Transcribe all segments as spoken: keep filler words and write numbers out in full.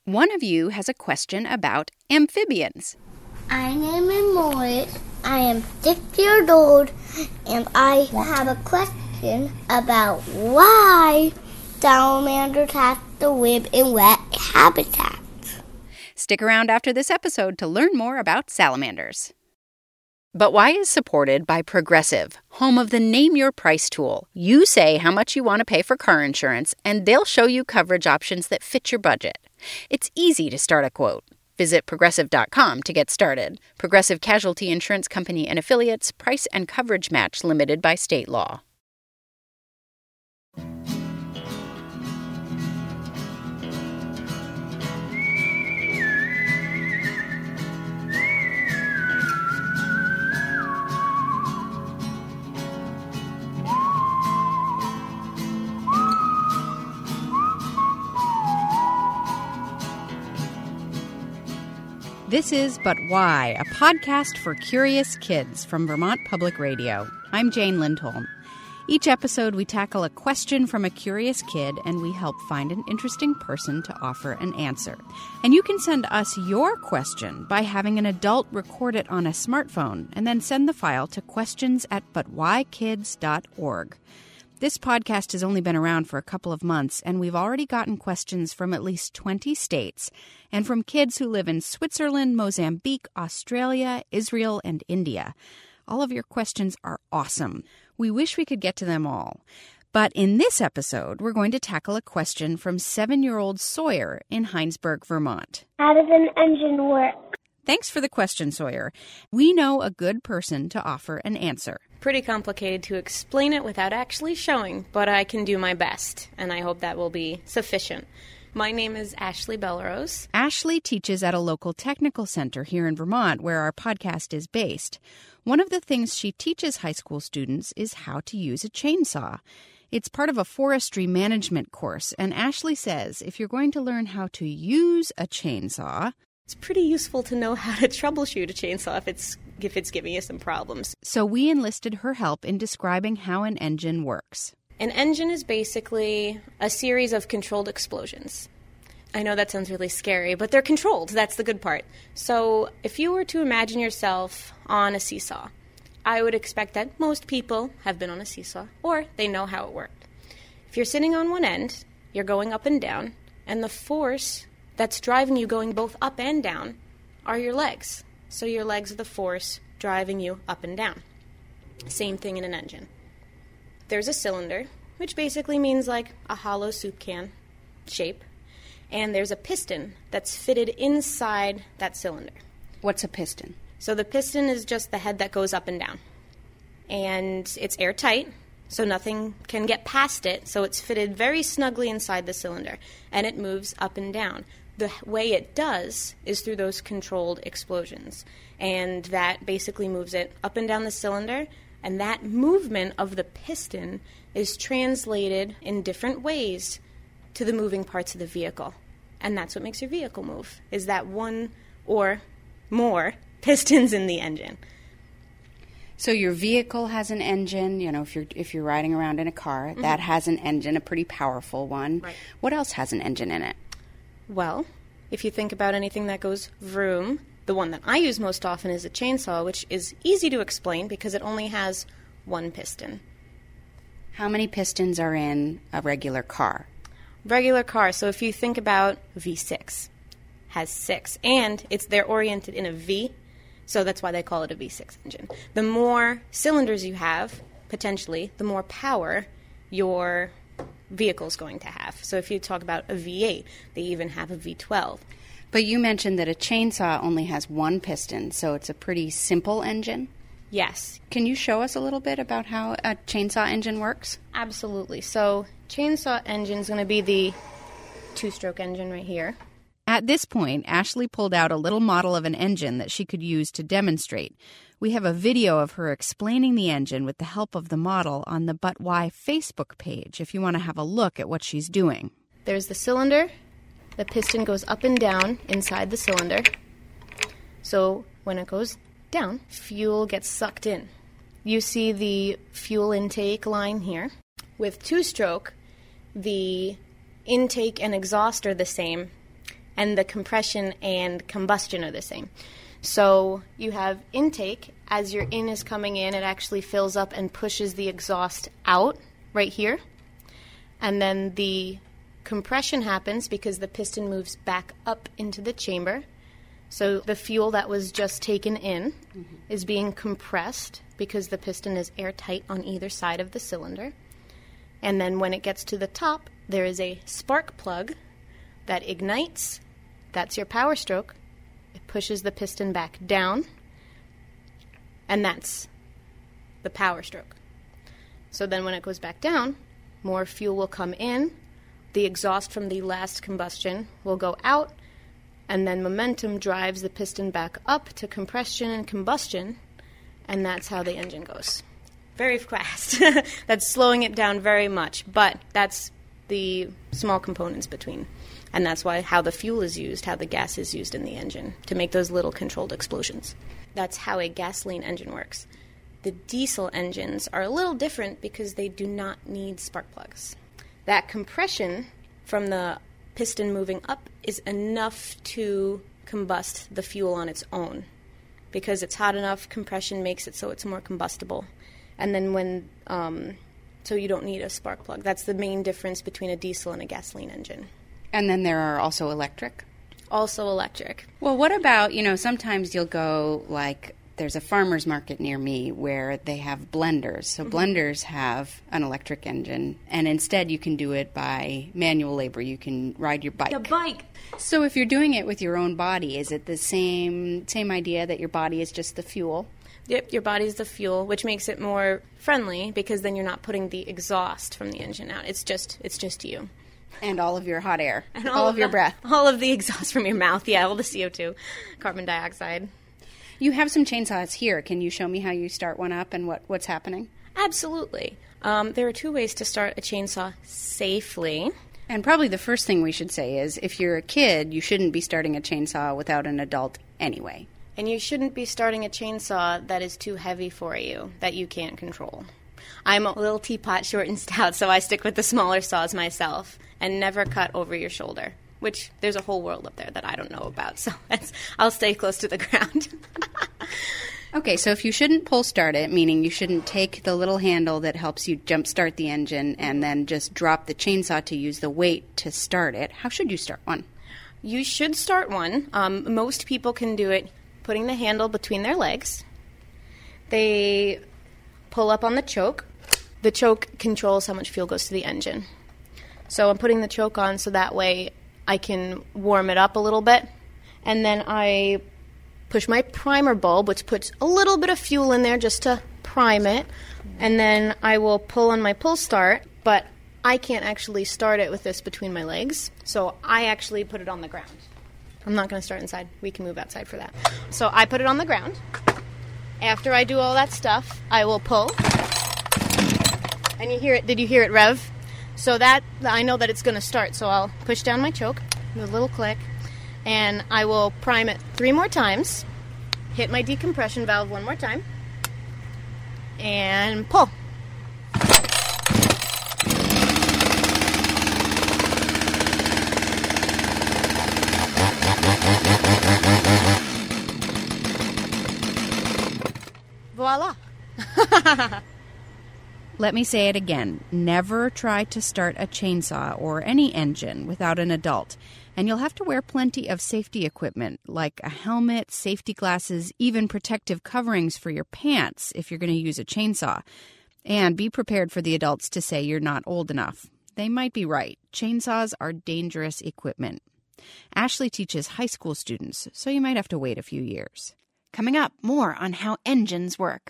One of you has a question about amphibians. My name is Morris. I am six years old, and I have a question about why salamanders have to live in wet habitats. Stick around after this episode to learn more about salamanders. But Why is supported by Progressive, home of the Name Your Price tool. You say how much you want to pay for car insurance, and they'll show you coverage options that fit your budget. It's easy to start a quote. Visit Progressive dot com to get started. Progressive Casualty Insurance Company and Affiliates. Price and coverage match limited by state law. This is But Why, a podcast for curious kids from Vermont Public Radio. I'm Jane Lindholm. Each episode, we tackle a question from a curious kid, and we help find an interesting person to offer an answer. And you can send us your question by having an adult record it on a smartphone and then send the file to questions at but why kids dot org. This podcast has only been around for a couple of months, and we've already gotten questions from at least twenty states and from kids who live in Switzerland, Mozambique, Australia, Israel, and India. All of your questions are awesome. We wish we could get to them all. But in this episode, we're going to tackle a question from seven-year-old Sawyer in Heinsberg, Vermont. How does an engine work? Thanks for the question, Sawyer. We know a good person to offer an answer. Pretty complicated to explain it without actually showing, but I can do my best, and I hope that will be sufficient. My name is Ashley Belrose. Ashley teaches at a local technical center here in Vermont where our podcast is based. One of the things she teaches high school students is how to use a chainsaw. It's part of a forestry management course, and Ashley says if you're going to learn how to use a chainsaw, it's pretty useful to know how to troubleshoot a chainsaw if it's if it's giving you some problems. So we enlisted her help in describing how an engine works. An engine is basically a series of controlled explosions. I know that sounds really scary, but they're controlled. That's the good part. So if you were to imagine yourself on a seesaw, I would expect that most people have been on a seesaw, or they know how it worked. If you're sitting on one end, you're going up and down, and the force that's driving you going both up and down are your legs. So your legs are the force driving you up and down. Same thing in an engine. There's a cylinder, which basically means like a hollow soup can shape, and there's a piston that's fitted inside that cylinder. What's a piston? So the piston is just the head that goes up and down. And it's airtight, so nothing can get past it, so it's fitted very snugly inside the cylinder, and it moves up and down. The way it does is through those controlled explosions, and that basically moves it up and down the cylinder, and that movement of the piston is translated in different ways to the moving parts of the vehicle, and that's what makes your vehicle move, is that one or more pistons in the engine. So your vehicle has an engine, you know, if you're if you're riding around in a car, mm-hmm. that has an engine, a pretty powerful one. Right. What else has an engine in it? Well, if you think about anything that goes vroom, the one that I use most often is a chainsaw, which is easy to explain because it only has one piston. How many pistons are in a regular car? Regular car, so if you think about V six, has six, and it's they're oriented in a V, so that's why they call it a V six engine. The more cylinders you have, potentially, the more power your vehicle's going to have. So if you talk about a V eight, they even have a V twelve. But you mentioned that a chainsaw only has one piston, so it's a pretty simple engine? Yes. Can you show us a little bit about how a chainsaw engine works? Absolutely. So chainsaw engine is going to be the two-stroke engine right here. At this point, Ashley pulled out a little model of an engine that she could use to demonstrate. We have a video of her explaining the engine with the help of the model on the But Why Facebook page if you want to have a look at what she's doing. There's the cylinder. The piston goes up and down inside the cylinder. So when it goes down, fuel gets sucked in. You see the fuel intake line here. With two-stroke, the intake and exhaust are the same, and the compression and combustion are the same. So you have intake. As your in is coming in, it actually fills up and pushes the exhaust out right here. And then the compression happens because the piston moves back up into the chamber. So the fuel that was just taken in mm-hmm. is being compressed because the piston is airtight on either side of the cylinder. And then when it gets to the top, there is a spark plug that ignites. That's your power stroke. It pushes the piston back down, and that's the power stroke. So then when it goes back down, more fuel will come in, the exhaust from the last combustion will go out, and then momentum drives the piston back up to compression and combustion, and that's how the engine goes. Very fast. That's slowing it down very much, but that's the small components between. And that's why how the fuel is used, how the gas is used in the engine to make those little controlled explosions. That's how a gasoline engine works. The diesel engines are a little different because they do not need spark plugs. That compression from the piston moving up is enough to combust the fuel on its own. Because it's hot enough, compression makes it so it's more combustible. And then when, um, so you don't need a spark plug. That's the main difference between a diesel and a gasoline engine. And then there are also electric? Also electric. Well, what about, you know, sometimes you'll go, like, there's a farmer's market near me where they have blenders. So mm-hmm. blenders have an electric engine, and instead you can do it by manual labor. You can ride your bike. The bike. So if you're doing it with your own body, is it the same same idea that your body is just the fuel? Yep, your body's the fuel, which makes it more friendly because then you're not putting the exhaust from the engine out. It's just it's just you. And all of your hot air. And all, all of, of your the, breath. All of the exhaust from your mouth. Yeah, all the C O two, carbon dioxide. You have some chainsaws here. Can you show me how you start one up and what, what's happening? Absolutely. Um, there are two ways to start a chainsaw safely. And probably the first thing we should say is if you're a kid, you shouldn't be starting a chainsaw without an adult anyway. And you shouldn't be starting a chainsaw that is too heavy for you, that you can't control. I'm a little teapot, short and stout, so I stick with the smaller saws myself and never cut over your shoulder, which there's a whole world up there that I don't know about, so that's, I'll stay close to the ground. Okay, so if you shouldn't pull start it, meaning you shouldn't take the little handle that helps you jump start the engine and then just drop the chainsaw to use the weight to start it, how should you start one? You should start one. Um, most people can do it putting the handle between their legs. They pull up on the choke. The choke controls how much fuel goes to the engine. So I'm putting the choke on so that way I can warm it up a little bit. And then I push my primer bulb, which puts a little bit of fuel in there just to prime it. And then I will pull on my pull start, but I can't actually start it with this between my legs. So I actually put it on the ground. I'm not going to start inside. We can move outside for that. So I put it on the ground. After I do all that stuff, I will pull. And you hear it. Did you hear it rev? So that I know that it's going to start. So I'll push down my choke with a little click. And I will prime it three more times. Hit my decompression valve one more time. And pull. Voila. Let me say it again. Never try to start a chainsaw or any engine without an adult. And you'll have to wear plenty of safety equipment, like a helmet, safety glasses, even protective coverings for your pants if you're going to use a chainsaw. And be prepared for the adults to say you're not old enough. They might be right. Chainsaws are dangerous equipment. Ashley teaches high school students, so you might have to wait a few years. Coming up, more on how engines work.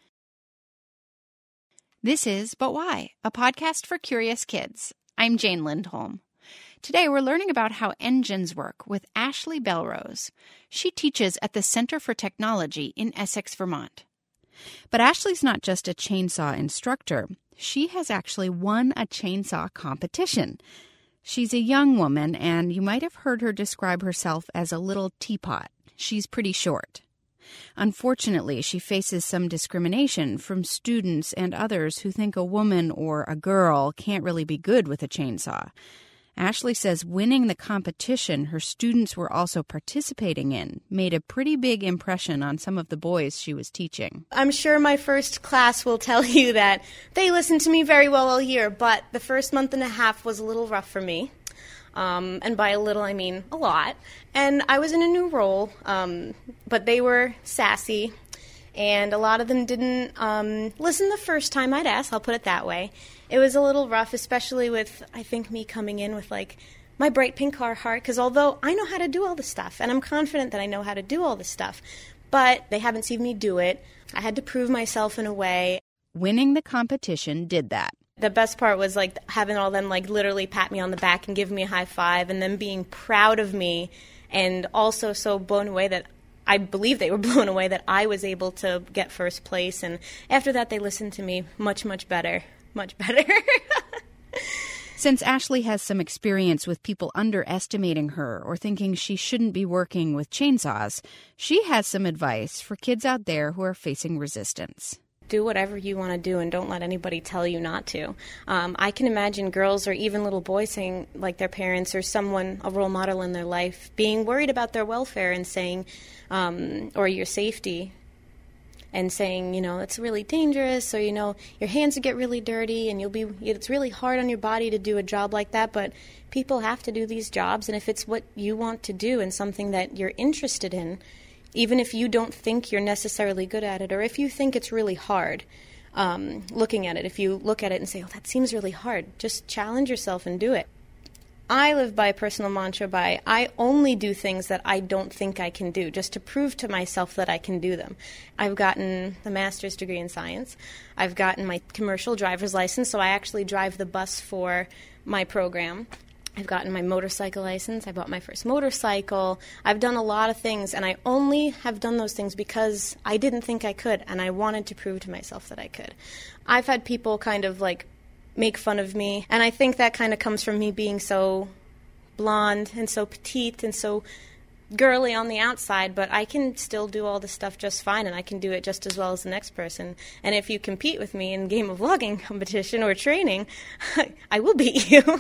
This is But Why, a podcast for curious kids. I'm Jane Lindholm. Today we're learning about how engines work with Ashley Belrose. She teaches at the Center for Technology in Essex, Vermont. But Ashley's not just a chainsaw instructor. She has actually won a chainsaw competition. She's a young woman, and you might have heard her describe herself as a little teapot. She's pretty short. Unfortunately, she faces some discrimination from students and others who think a woman or a girl can't really be good with a chainsaw. Ashley says winning the competition her students were also participating in made a pretty big impression on some of the boys she was teaching. I'm sure my first class will tell you that they listened to me very well all year, but the first month and a half was a little rough for me. Um, and by a little, I mean a lot. And I was in a new role, um, but they were sassy, and a lot of them didn't um, listen the first time I'd ask, I'll put it that way. It was a little rough, especially with, I think, me coming in with, like, my bright pink Carhartt, because although I know how to do all this stuff, and I'm confident that I know how to do all this stuff, but they haven't seen me do it. I had to prove myself in a way. Winning the competition did that. The best part was, like, having all them, like, literally pat me on the back and give me a high five, and them being proud of me, and also so blown away that I believe they were blown away that I was able to get first place. And after that, they listened to me much, much better. Much better. Since Ashley has some experience with people underestimating her or thinking she shouldn't be working with chainsaws, she has some advice for kids out there who are facing resistance. Do whatever you want to do and don't let anybody tell you not to. Um, I can imagine girls or even little boys saying, like their parents or someone, a role model in their life, being worried about their welfare and saying, um, or your safety, and saying, you know, it's really dangerous, or, you know, your hands will get really dirty and you'll be, it's really hard on your body to do a job like that, but people have to do these jobs, and if it's what you want to do and something that you're interested in, even if you don't think you're necessarily good at it, or if you think it's really hard, um, looking at it, if you look at it and say, oh, that seems really hard, just challenge yourself and do it. I live by a personal mantra by, I only do things that I don't think I can do, just to prove to myself that I can do them. I've gotten a master's degree in science. I've gotten my commercial driver's license, so I actually drive the bus for my program. I've gotten my motorcycle license. I bought my first motorcycle. I've done a lot of things, and I only have done those things because I didn't think I could, and I wanted to prove to myself that I could. I've had people kind of like make fun of me, and I think that kind of comes from me being so blonde and so petite and so girly on the outside, but I can still do all this stuff just fine, and I can do it just as well as the next person. And if you compete with me in game of vlogging competition or training, I will beat you.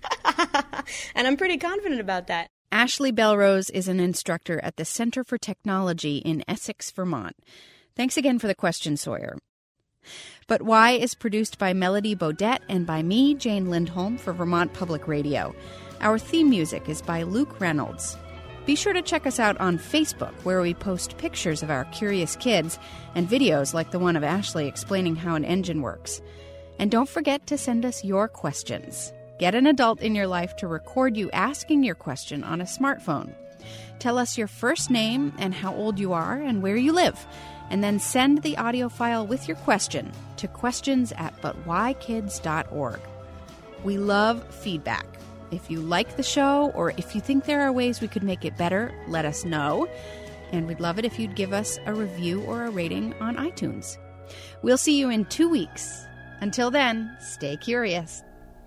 And I'm pretty confident about that. Ashley Belrose is an instructor at the Center for Technology in Essex, Vermont. Thanks again for the question, Sawyer. But Why is produced by Melody Bodette and by me, Jane Lindholm, for Vermont Public Radio. Our theme music is by Luke Reynolds. Be sure to check us out on Facebook, where we post pictures of our curious kids and videos like the one of Ashley explaining how an engine works. And don't forget to send us your questions. Get an adult in your life to record you asking your question on a smartphone. Tell us your first name and how old you are and where you live. And then send the audio file with your question to questions at but why kids dot org. We love feedback. If you like the show or if you think there are ways we could make it better, let us know. And we'd love it if you'd give us a review or a rating on iTunes. We'll see you in two weeks. Until then, stay curious.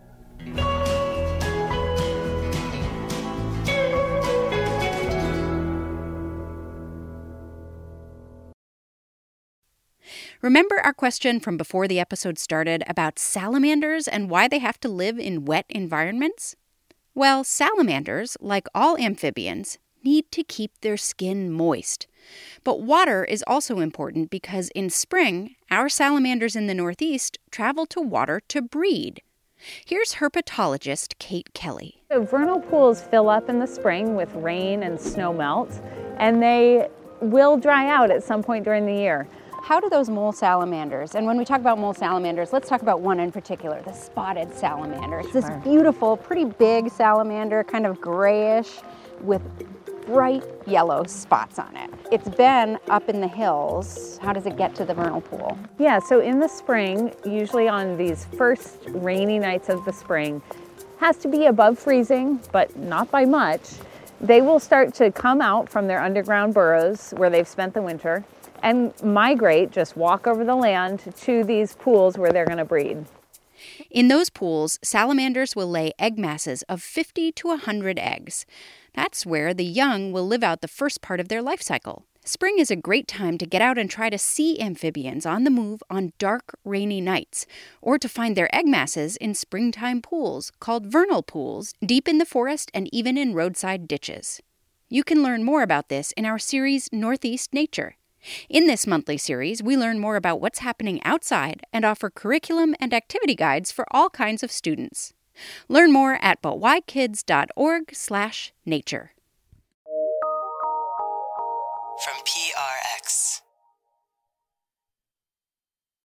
Remember our question from before the episode started about salamanders and why they have to live in wet environments? Well, salamanders, like all amphibians, need to keep their skin moist. But water is also important because in spring, our salamanders in the Northeast travel to water to breed. Here's herpetologist Kate Kelly. So vernal pools fill up in the spring with rain and snow melt, and they will dry out at some point during the year. How do those mole salamanders, and when we talk about mole salamanders, let's talk about one in particular, the spotted salamander. It's this beautiful, pretty big salamander, kind of grayish with bright yellow spots on it. It's been up in the hills. How does it get to the vernal pool? Yeah, so in the spring, usually on these first rainy nights of the spring, has to be above freezing, but not by much. They will start to come out from their underground burrows where they've spent the winter and migrate, just walk over the land to these pools where they're going to breed. In those pools, salamanders will lay egg masses of fifty to one hundred eggs. That's where the young will live out the first part of their life cycle, Spring is a great time to get out and try to see amphibians on the move on dark, rainy nights, or to find their egg masses in springtime pools called vernal pools, deep in the forest and even in roadside ditches. You can learn more about this in our series Northeast Nature. In this monthly series, we learn more about what's happening outside and offer curriculum and activity guides for all kinds of students. Learn more at but why kids dot org slash nature. From P R X.